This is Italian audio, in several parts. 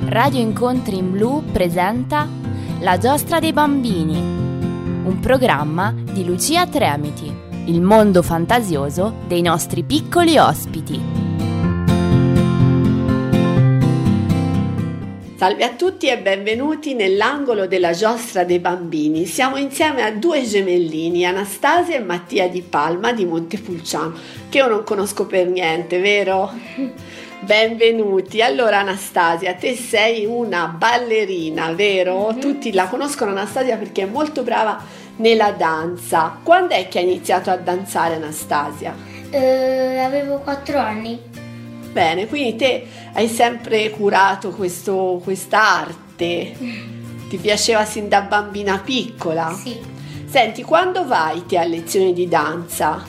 Radio Incontri in Blu presenta La giostra dei bambini, un programma di Lucia Tremiti, il mondo fantasioso dei nostri piccoli ospiti. Salve a tutti e benvenuti nell'angolo della giostra dei bambini. Siamo insieme a due gemellini, Anastasia e Mattia Di Palma di Montepulciano, che io non conosco per niente, vero? Benvenuti. Allora Anastasia, te sei una ballerina, vero? Tutti la conoscono Anastasia perché è molto brava nella danza. Quando è che hai iniziato a danzare, Anastasia? Avevo 4 anni. Bene, quindi te hai sempre curato quest'arte, ti piaceva sin da bambina piccola? Sì. Senti, quando vai te a lezioni di danza?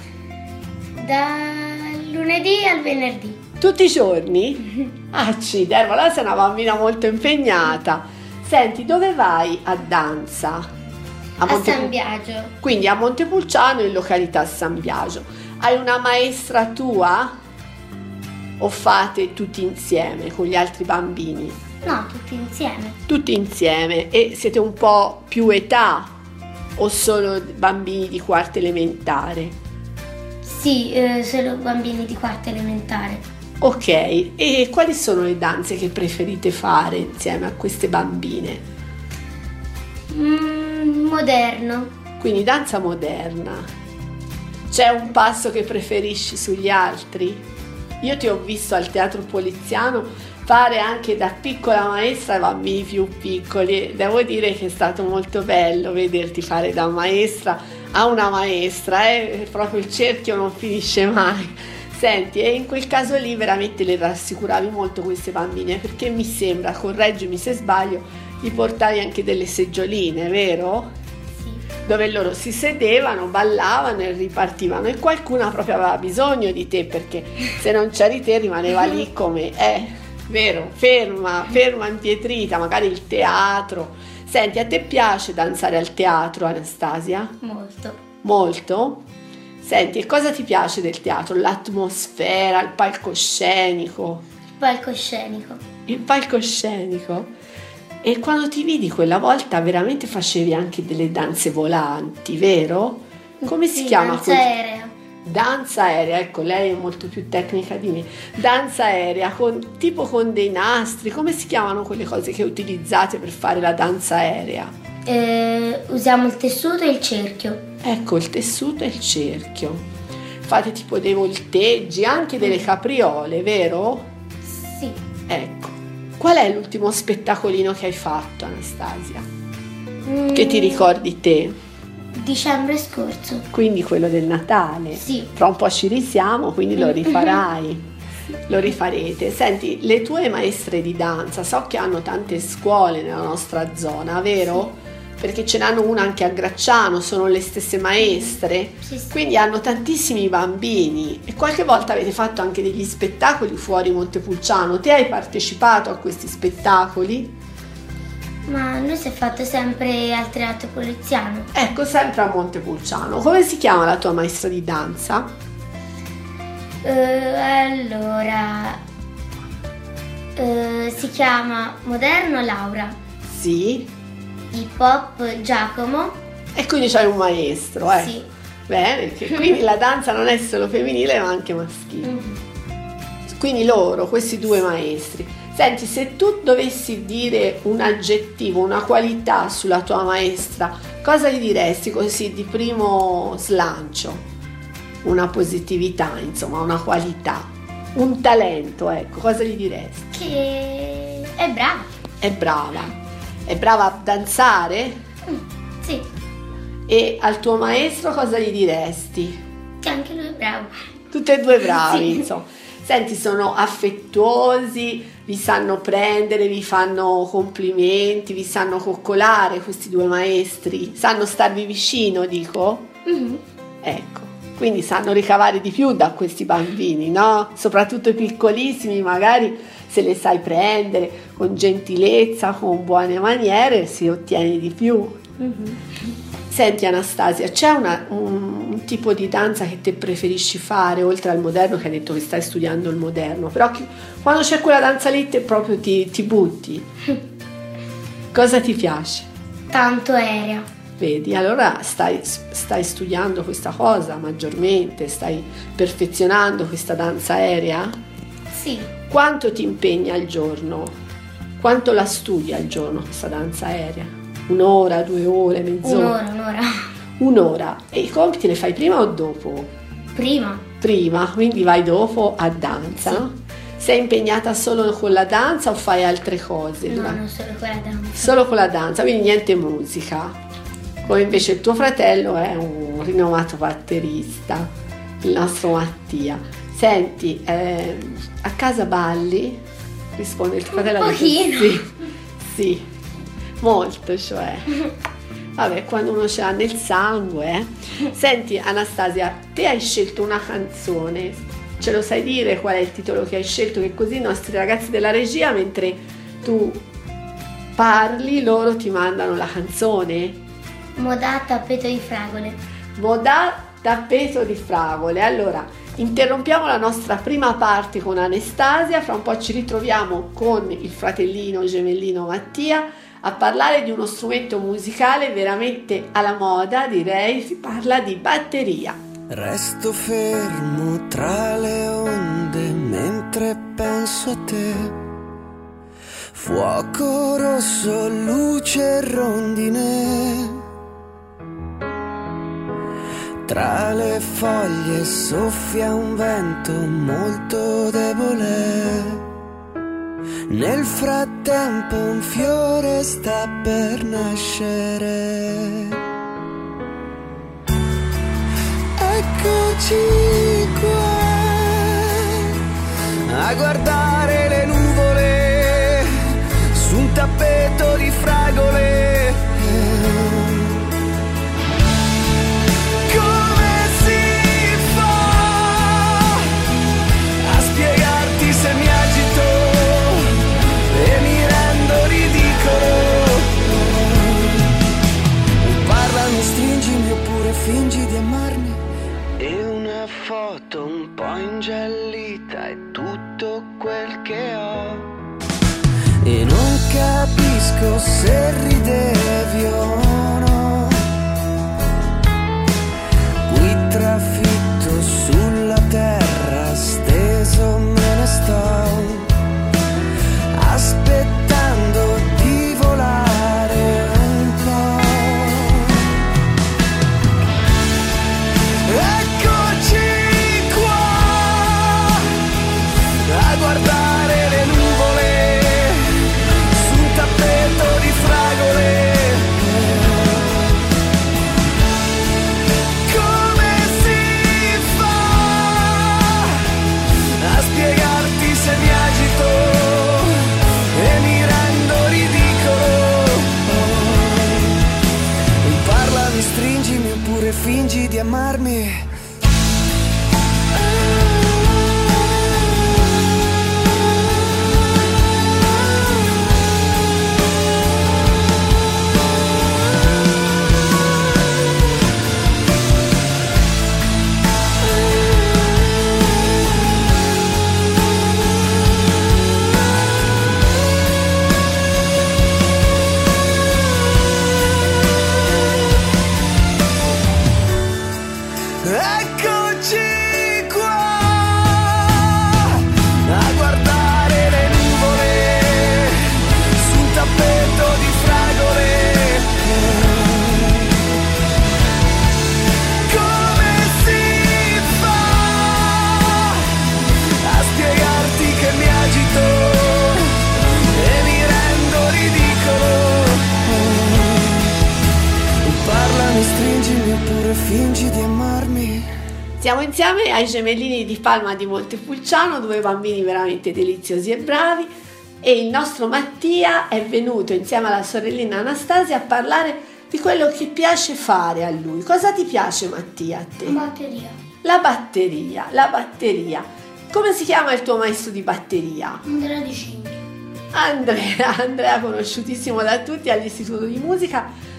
Dal lunedì al venerdì. Tutti i giorni? Accidenti, allora sei una bambina molto impegnata. Senti, dove vai a danza? A San Biagio. Quindi a Montepulciano in località San Biagio. Hai una maestra tua? O fate tutti insieme con gli altri bambini? No, tutti insieme. Tutti insieme. E siete un po' più età o solo bambini di quarta elementare? Sì, solo bambini di quarta elementare. Ok, e quali sono le danze che preferite fare insieme a queste bambine? Moderno. Quindi danza moderna. C'è un passo che preferisci sugli altri? Io ti ho visto al Teatro Poliziano fare anche da piccola maestra ai bambini più piccoli. Devo dire che è stato molto bello vederti fare da maestra a una maestra, proprio il cerchio non finisce mai. Senti, e in quel caso lì veramente le rassicuravi molto queste bambine, perché mi sembra, correggimi se sbaglio, gli portavi anche delle seggioline, vero? Sì. Dove loro si sedevano, ballavano e ripartivano, e qualcuna proprio aveva bisogno di te, perché se non c'eri te rimaneva lì come, vero, ferma impietrita, magari il teatro. Senti, a te piace danzare al teatro, Anastasia? Molto. Molto? Senti, e cosa ti piace del teatro? L'atmosfera, il palcoscenico? Palcoscenico. Il palcoscenico? E quando ti vidi quella volta veramente facevi anche delle danze volanti, vero? Come si chiama? Danza aerea. Danza aerea, ecco, lei è molto più tecnica di me. Danza aerea, tipo con dei nastri. Come si chiamano quelle cose che utilizzate per fare la danza aerea? Usiamo il tessuto e il cerchio. Ecco, il tessuto e il cerchio. Fate tipo dei volteggi, anche delle capriole, vero? Sì. Ecco. Qual è l'ultimo spettacolino che hai fatto, Anastasia? Che ti ricordi te? Dicembre scorso. Quindi quello del Natale? Sì. Fra un po' ci risiamo, quindi lo rifarai. Lo rifarete. Senti, le tue maestre di danza, so che hanno tante scuole nella nostra zona, vero? Sì. Perché ce n'hanno una anche a Gracciano, sono le stesse maestre, Sì. quindi hanno tantissimi bambini e qualche volta avete fatto anche degli spettacoli fuori Montepulciano. Te hai partecipato a questi spettacoli? Ma noi si è fatto sempre al Teatro Poliziano. Ecco, sempre a Montepulciano. Come si chiama la tua maestra di danza? Si chiama Moderno Laura. Sì. Hip Hop Giacomo. E quindi c'hai un maestro, Sì. Bene, quindi la danza non è solo femminile ma anche maschile. Quindi loro, questi due maestri. Senti, se tu dovessi dire un aggettivo, una qualità sulla tua maestra, cosa gli diresti così di primo slancio? Una positività, insomma, una qualità, un talento, ecco, cosa gli diresti? Che è brava. È brava. È brava a danzare? Sì. E al tuo maestro cosa gli diresti? Che anche lui è bravo. Tutte e due bravi, Sì. insomma. Senti, sono affettuosi, vi sanno prendere, vi fanno complimenti, vi sanno coccolare questi due maestri, sanno starvi vicino, dico? Ecco, quindi sanno ricavare di più da questi bambini, no? Soprattutto i piccolissimi, magari se le sai prendere con gentilezza, con buone maniere, si ottiene di più. Senti Anastasia, c'è un tipo di danza che te preferisci fare, oltre al moderno, che hai detto che stai studiando il moderno, però quando c'è quella danza lì te proprio ti butti? Cosa ti piace? Tanto aerea. Vedi, allora stai studiando questa cosa maggiormente, stai perfezionando questa danza aerea? Sì. Quanto ti impegna al giorno? Quanto la studi al giorno questa danza aerea? 1 ora, 2 ore, mezz'ora? Un'ora. 1 ora. E i compiti li fai prima o dopo? Prima, quindi vai dopo a danza, sì. No? Sei impegnata solo con la danza o fai altre cose? No, non solo con la danza. Solo con la danza, quindi niente musica. Come invece il tuo fratello è un rinomato batterista, il nostro Mattia. Senti, a casa balli? Risponde il tuo fratello. Un pochino. Sì, molto cioè. Vabbè, quando uno ce l'ha nel sangue. Senti Anastasia, te hai scelto una canzone, ce lo sai dire qual è il titolo che hai scelto? Che così i nostri ragazzi della regia, mentre tu parli, loro ti mandano la canzone. Modà tappeto di fragole. Modà tappeto di fragole. Allora, interrompiamo la nostra prima parte con Anastasia, fra un po' ci ritroviamo con il fratellino gemellino Mattia a parlare di uno strumento musicale veramente alla moda, direi, si parla di batteria. Resto fermo tra le onde mentre penso a te. Fuoco rosso, luce rondine. Tra le foglie soffia un vento molto debole. Nel frattempo un fiore sta per nascere. Eccoci qua a guardare le nuvole su un tappeto di fragole. Come si fa a spiegarti se mi agito e mi rendo ridicolo? Parlami, stringimi oppure fingi di amarmi. E una foto un po' ingiallita è tutto quel che ho. E non capisco se ridevi o no. Qui trafitto sulla terra, steso me ne sto, aspettando di volare un po'. Eccoci qua a guardare le nuvole su un tappeto di fragole. Come si fa a spiegarti se mi agito e mi rendo ridicolo? Parlami, stringimi oppure fingi di amarmi. Eccoci qua a guardare le nuvole su un tappeto di fragole. Come si fa a spiegarti che mi agito e mi rendo ridicolo? Parlami, stringimi oppure fingi di amarmi. Siamo insieme ai gemellini di Palma di Montepulciano, 2 bambini veramente deliziosi e bravi, e il nostro Mattia è venuto insieme alla sorellina Anastasia a parlare di quello che piace fare a lui. Cosa ti piace, Mattia, a te? Batteria. La batteria. Come si chiama il tuo maestro di batteria? Andrea Di Cinghi. Andrea, conosciutissimo da tutti all'Istituto di Musica.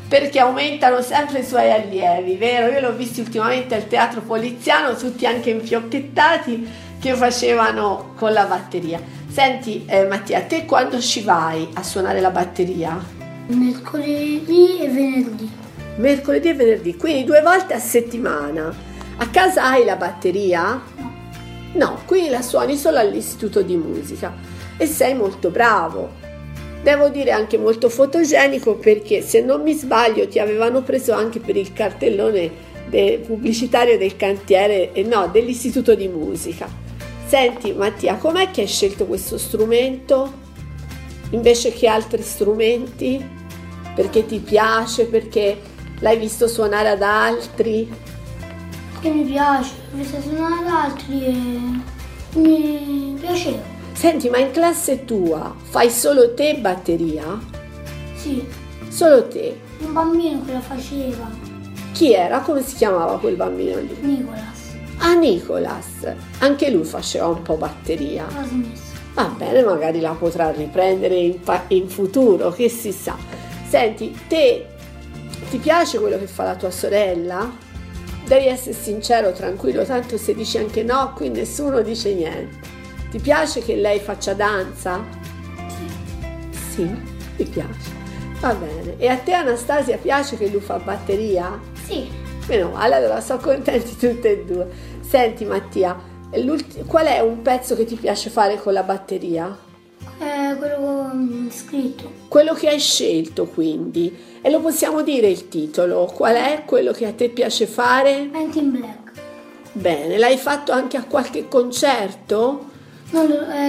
perché aumentano sempre i suoi allievi, vero? Io l'ho visti ultimamente al Teatro Poliziano, tutti anche infiocchettati, che facevano con la batteria. Senti Mattia, te quando ci vai a suonare la batteria? Mercoledì e venerdì. Mercoledì e venerdì, quindi 2 volte a settimana. A casa hai la batteria? No. No, quindi la suoni solo all'istituto di musica e sei molto bravo. Devo dire anche molto fotogenico, perché se non mi sbaglio ti avevano preso anche per il cartellone pubblicitario del cantiere, dell'istituto di musica. Senti Mattia, com'è che hai scelto questo strumento invece che altri strumenti? Perché ti piace? Perché l'hai visto suonare ad altri? Che mi piace, ho visto suonare ad altri e mi piaceva. Senti, ma in classe tua fai solo te batteria? Sì, Solo te? un bambino che la faceva, Chi era? Come si chiamava quel bambino lì? Nicolas, Ah, Nicolas. Anche lui faceva un po' batteria. l'ha smesso. Va bene, magari la potrà riprendere in futuro, che si sa. Senti, te ti piace quello che fa la tua sorella? Devi essere sincero, tranquillo, tanto se dici anche no, qui nessuno dice niente. Ti piace che lei faccia danza? Sì, ti piace. Va bene. E a te Anastasia piace che lui fa batteria? Sì, Meno male, allora sono contenti tutte e due. Senti Mattia, qual è un pezzo che ti piace fare con la batteria? è quello che ho scritto. Quello che hai scelto, quindi. E lo possiamo dire il titolo? Qual è quello che a te piace fare? Paint in Black. Bene, l'hai fatto anche a qualche concerto? Non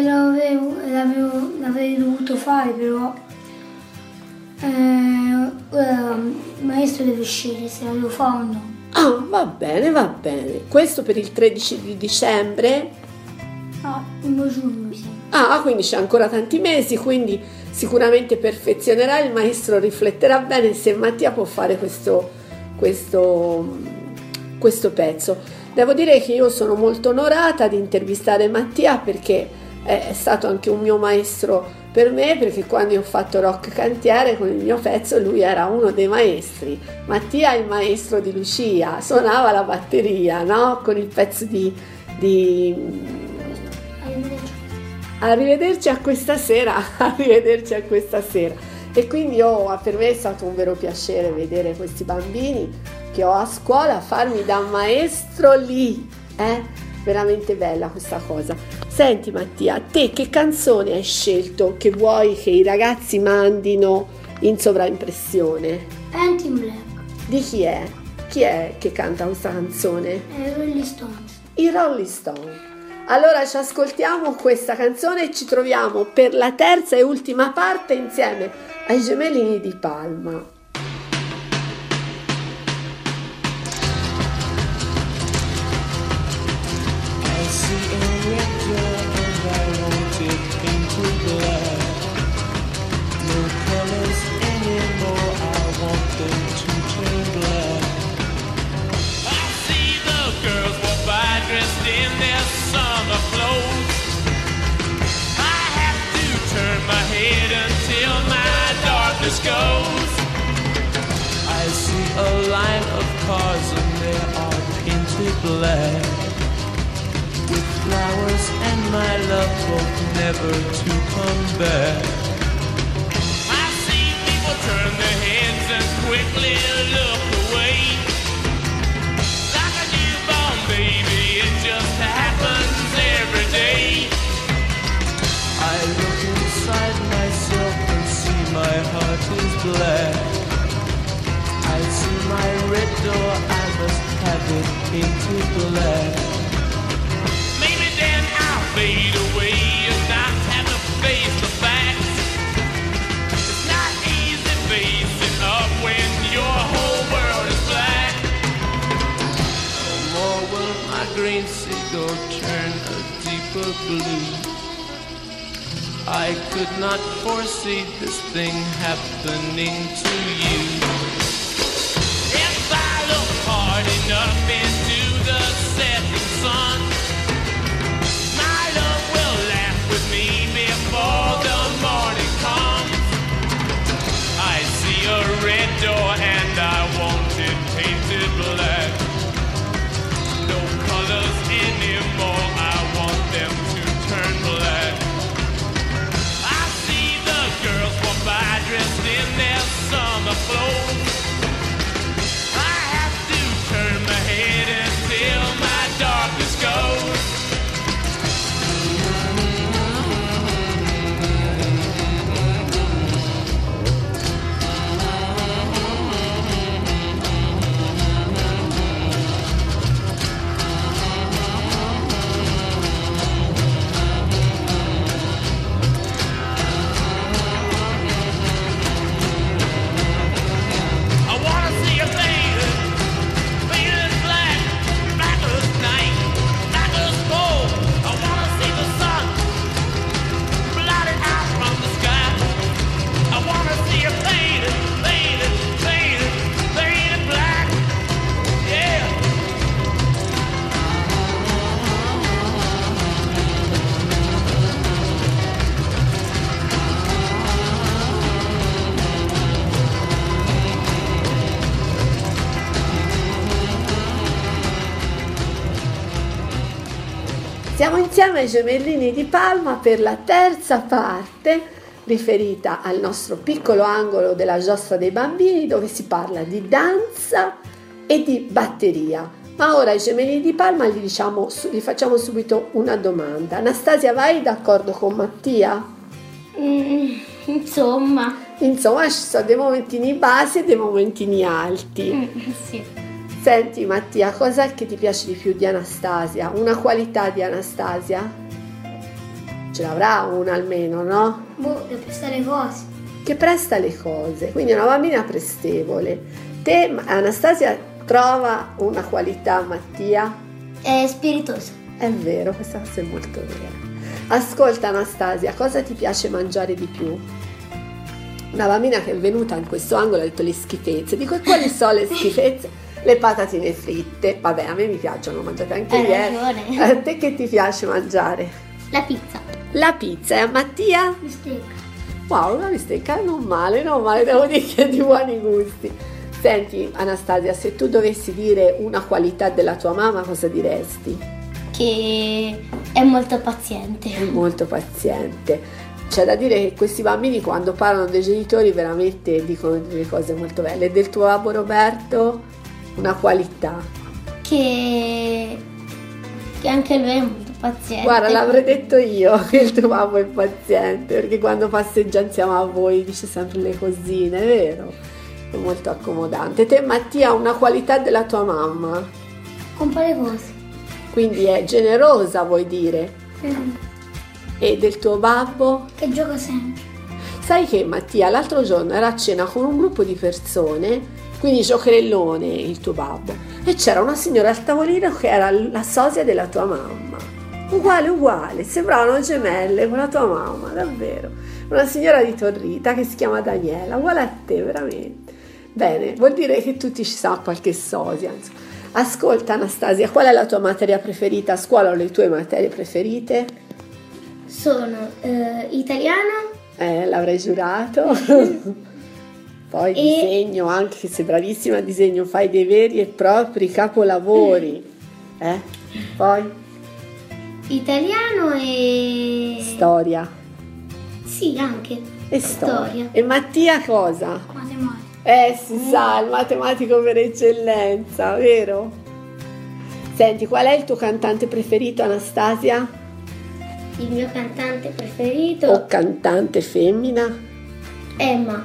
l'avrei dovuto fare, però il maestro deve scegliere se la devo fare o no. Ah, va bene, va bene. Questo per il 13 di dicembre? Ah, in giugno mi sembra. Ah, quindi c'è ancora tanti mesi, quindi sicuramente perfezionerà, il maestro rifletterà bene se Mattia può fare questo pezzo. Devo dire che io sono molto onorata di intervistare Mattia, perché è stato anche un mio maestro per me, perché quando io ho fatto Rock Cantiere con il mio pezzo lui era uno dei maestri. Mattia è il maestro di Lucia, suonava la batteria, no? Con il pezzo di Arrivederci a questa sera, arrivederci a questa sera. E quindi per me è stato un vero piacere vedere questi bambini che ho a scuola farmi da maestro lì, veramente bella questa cosa. Senti Mattia, te che canzone hai scelto che vuoi che i ragazzi mandino in sovraimpressione? Paint in Black. Di chi è? Chi è che canta questa canzone? Rolling Stones. I Rolling Stone. Allora ci ascoltiamo questa canzone e ci troviamo per la terza e ultima parte insieme ai Gemellini di Palma. Goes. I see a line of cars and they are painted black, with flowers and my love both never to come back. I see people turn their heads and quickly look away, like a newborn baby, it just happens every day. I look inside myself and see my heart is black. I see my red door, I must have it painted black. Maybe then I'll fade away and not have to face the facts. It's not easy facing up when your whole world is black. No more will my green seagull turn a deeper blue. I could not foresee this thing happening to you. If I look hard enough into the setting sun, my love will laugh with me before the morning comes. I see a red door and dressed in their summer clothes. I have to turn my head until my darkness goes. Siamo insieme ai Gemellini di Palma per la terza parte riferita al nostro piccolo angolo della giostra dei bambini, dove si parla di danza e di batteria. Ma ora ai Gemellini di Palma gli facciamo subito una domanda. Anastasia, vai d'accordo con Mattia? Insomma, ci sono dei momentini bassi e dei momentini alti. sì. Senti Mattia, cos'è che ti piace di più di Anastasia? Una qualità di Anastasia? Ce l'avrà una almeno, no? Deve prestare cose. Che presta le cose, quindi è una bambina prestevole. Te, Anastasia, trova una qualità, Mattia? È spiritosa. È vero, questa cosa è molto vera. Ascolta Anastasia, cosa ti piace mangiare di più? Una bambina che è venuta in questo angolo ha detto le schifezze. Dico, e quali sono le schifezze? Le patatine fritte. Vabbè, a me mi piacciono, mangiate anche Hai ieri. ragione. A te che ti piace mangiare? La pizza. La pizza. E a Mattia? Bistecca. Wow, una bistecca, non male, devo dire che è di buoni gusti. Senti Anastasia, se tu dovessi dire una qualità della tua mamma, cosa diresti? Che è molto paziente. È molto paziente. C'è da dire che questi bambini quando parlano dei genitori veramente dicono delle cose molto belle. E del tuo babbo Roberto? Una qualità. Che anche lui è molto paziente. Guarda, l'avrei detto io che il tuo babbo è paziente, perché quando passeggia insieme a voi dice sempre le cosine, è vero? È molto accomodante. Te Mattia, una qualità della tua mamma? Compra le cose. Quindi è generosa, vuoi dire? E del tuo babbo? Che gioca sempre. Sai che Mattia l'altro giorno era a cena con un gruppo di persone, quindi giocherellone il tuo babbo, e c'era una signora al tavolino che era la sosia della tua mamma, uguale, sembravano gemelle con la tua mamma, davvero, una signora di Torrita che si chiama Daniela, uguale a te veramente. Bene, vuol dire che tutti ci sa qualche sosia, insomma. Ascolta Anastasia, qual è la tua materia preferita a scuola o le tue materie preferite? Sono italiano. L'avrei giurato. Poi disegno, anche che sei bravissima a disegno, fai dei veri e propri capolavori. Poi? Italiano e... Storia. Sì, anche. E storia. E Mattia cosa? Matematica. Si sa, il matematico per eccellenza, vero? Senti, qual è il tuo cantante preferito, Anastasia? Il mio cantante preferito... O cantante femmina? Emma.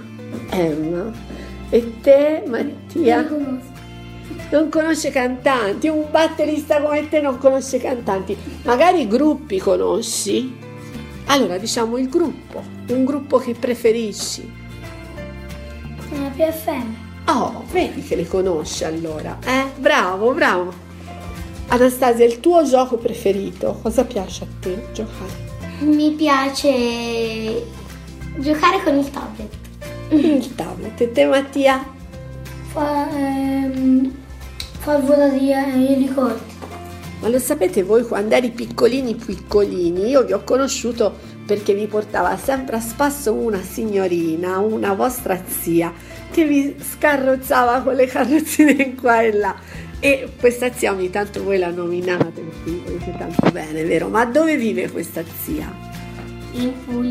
E te Mattia? Non conosco. Non conosce cantanti, un batterista come te non conosce cantanti, magari gruppi conosci? Allora diciamo il gruppo, un gruppo che preferisci. La PFM. Oh, vedi che le conosci allora, bravo. Anastasia, il tuo gioco preferito, cosa piace a te giocare? Mi piace giocare con il tablet. Il tablet. E te Mattia? Fa il volo di elicotteri. Ma lo sapete voi, quando eri piccolini, io vi ho conosciuto perché vi portava sempre a spasso una signorina, una vostra zia, che vi scarrozzava con le carrozzine in qua e là. E questa zia ogni tanto voi la nominate, perché volete tanto bene, vero? Ma dove vive questa zia? In Puglia.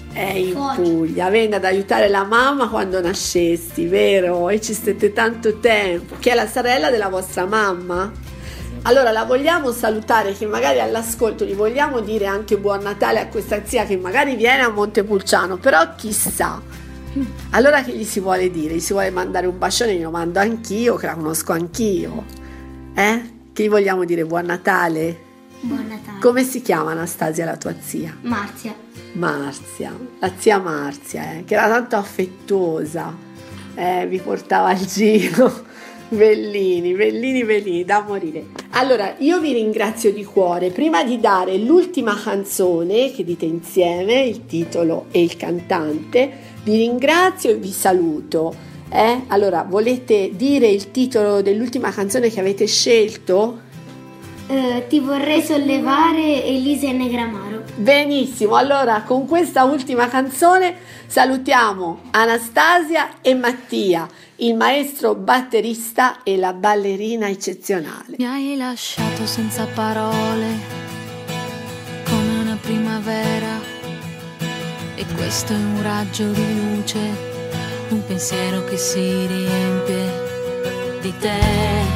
In Foggia. Puglia, venga ad aiutare la mamma quando nascesti, vero? E ci state tanto tempo, che è la sorella della vostra mamma. Allora la vogliamo salutare, che magari all'ascolto gli vogliamo dire anche buon Natale a questa zia che magari viene a Montepulciano, però chissà. Allora che gli si vuole dire? Gli si vuole mandare un bacione, glielo mando anch'io, che la conosco anch'io. Che gli vogliamo dire buon Natale? Buon Natale. Come si chiama Anastasia la tua zia? Marzia. Marzia, la zia Marzia, che era tanto affettuosa, vi portava al giro, bellini, da morire. Allora, io vi ringrazio di cuore. Prima di dare l'ultima canzone, che dite insieme il titolo e il cantante, vi ringrazio e vi saluto. Allora, volete dire il titolo dell'ultima canzone che avete scelto? Ti vorrei sollevare, Elisa e Negramaro. Benissimo, allora con questa ultima canzone salutiamo Anastasia e Mattia, il maestro batterista e la ballerina eccezionale. Mi hai lasciato senza parole, come una primavera, e questo è un raggio di luce, un pensiero che si riempie di te.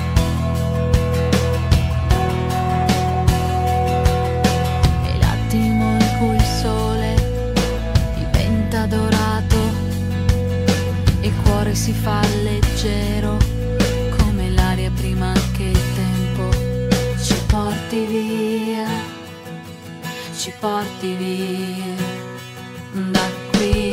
Dorato e il cuore si fa leggero come l'aria prima che il tempo ci porti via da qui.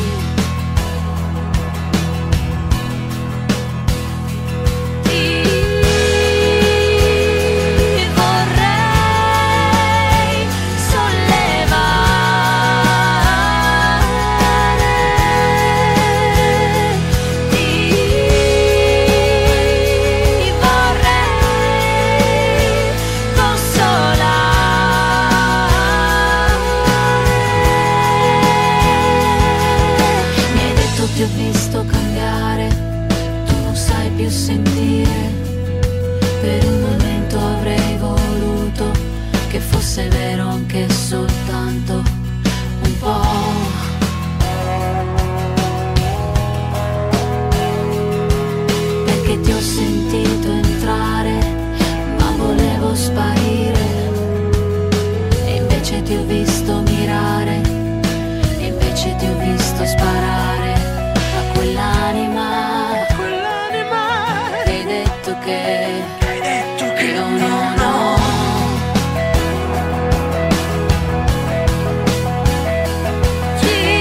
Ti ho visto cambiare, tu non sai più sentire. Per un momento avrei voluto che fosse vero anche soltanto un po'. Perché ti ho sentito entrare, ma volevo sparire. E invece ti ho visto mirare, e invece ti ho visto sparare. Quell'anima che hai detto che io non ho. Ti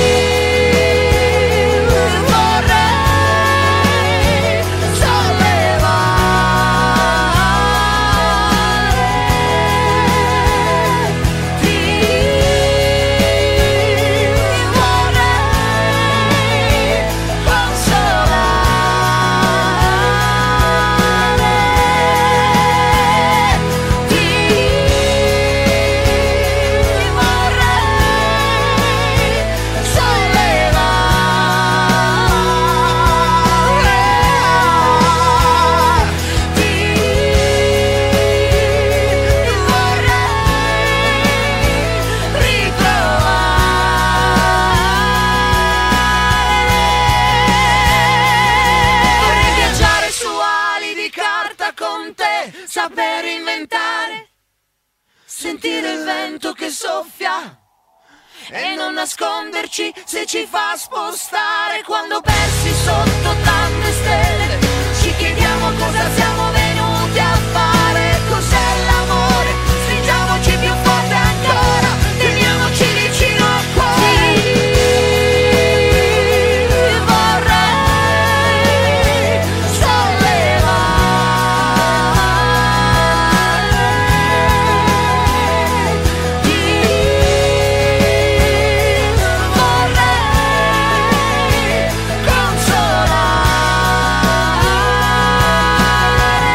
vorrei sollevare, ti saper inventare, sentire il vento che soffia e non nasconderci se ci fa spostare. Quando persi sotto tante stelle ci chiediamo cosa siamo venuti a fare, cos'è l'amore, stringiamoci più forte ancora, teniamoci vicino al cuore. Consolare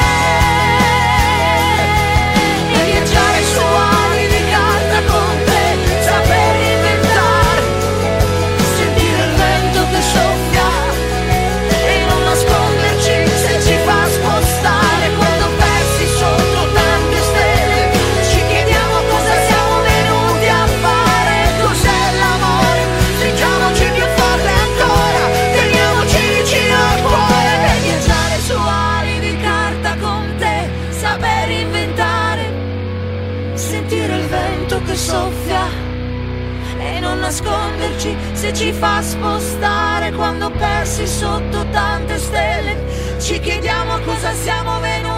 vento che soffia e non nasconderci se ci fa spostare quando persi sotto tante stelle. Ci chiediamo cosa siamo venuti